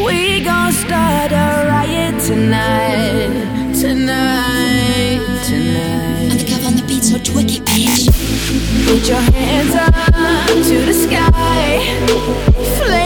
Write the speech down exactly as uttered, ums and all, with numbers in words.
We gon' start a riot tonight, tonight, tonight. Undercover on the beat, so twerk it, bitch. Put your hands up to the sky. Flame